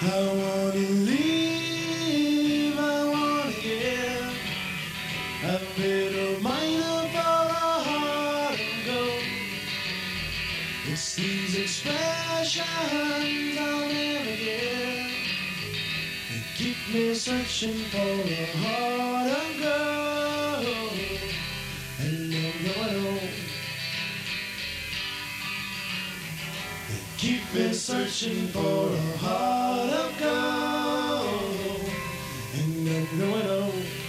I wanna live, I wanna give. A little minor for a heart of gold. It's these expressions I'll never get that keep me searching for a heart of gold. And no, that keep me searching for a heart of gold. And no.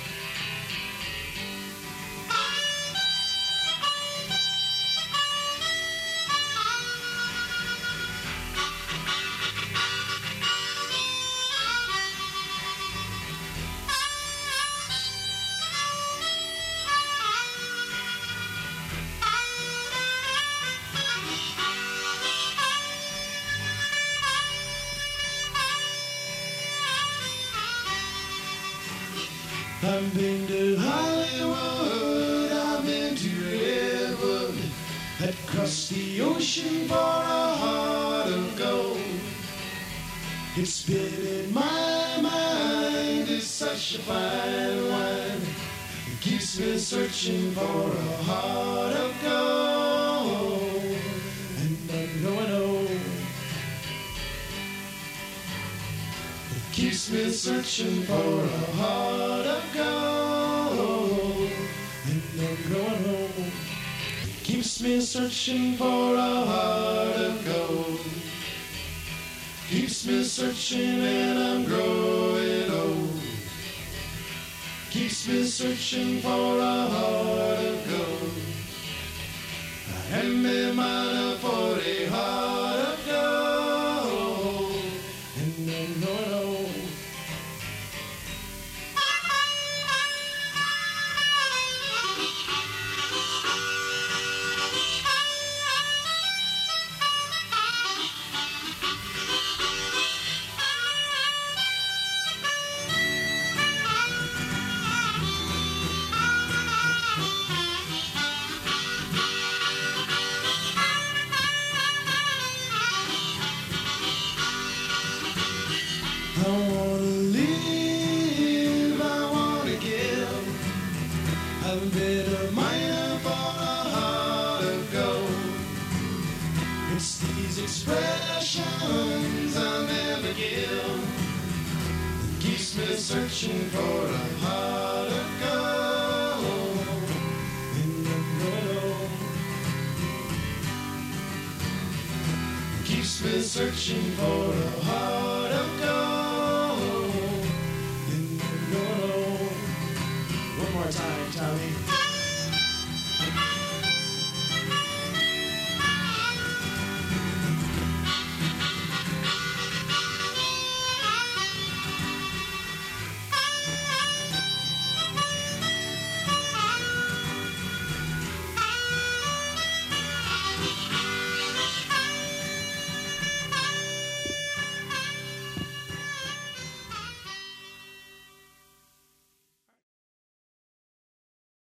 I've been to Hollywood, I've been to Redwood, I'd cross the ocean for a heart of gold. It's been in my mind, it's such a fine wine, it keeps me searching for a heart of gold. And I know keeps me searching for a heart of gold. And I'm going home. Keeps me searching for a heart of gold. Keeps me searching and I'm growing old. Keeps me searching for a heart of gold. Hand me mine for a heart of gold. And I'm going home. I wanna live, I wanna give. I've been a miner for a heart of gold. It's these expressions I'll never give that keeps me searching for a heart of gold. And I keeps me searching for a heart